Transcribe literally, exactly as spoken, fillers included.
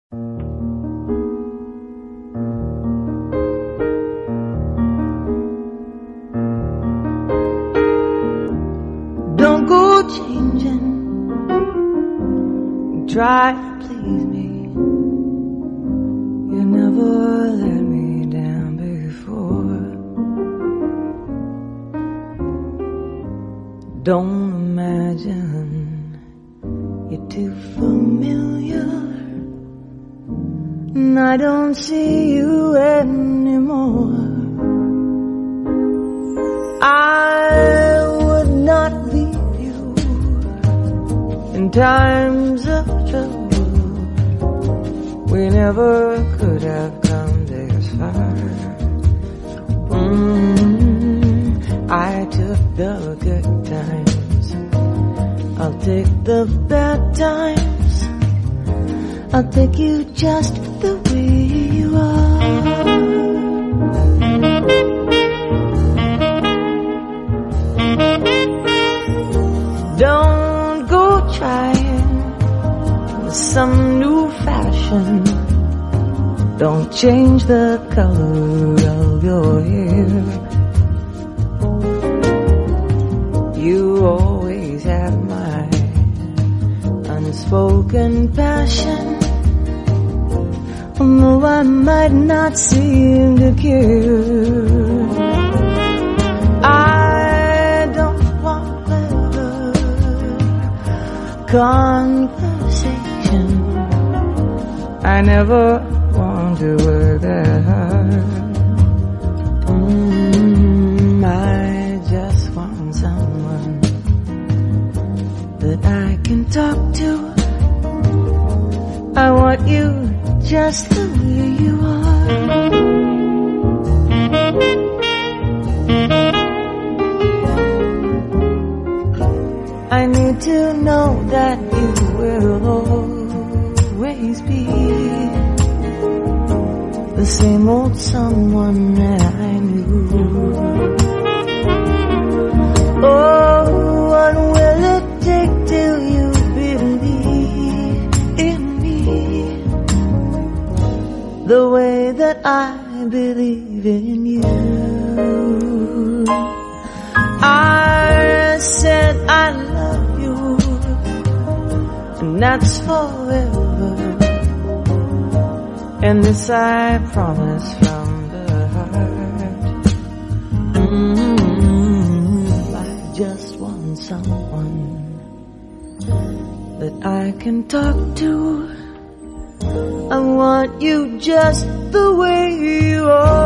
Don't go changing, try to please me. You never let me down before. Don't imagine you're too familiar, and I don't see you anymore. I would not leave you in times of trouble. We never could have come this far. Mm, I took the good times, I'll take the bad times. I'll take you just the way you are. Don't go trying some new fashion. Don't change the color of your hair. You always have my unspoken passion, although I might not seem to care. I don't want clever conversation. I never want to work that hard. Mm, I just want someone that I can talk to. I want you just the way you are. I need to know that you will always be the same old someone that I knew. Oh, what will it take till you believe in me the way that I believe in you? I said I love you, and that's forever. And this I promise from the heart. Mm-hmm. I just want someone that I can talk to. I want you just the way you are.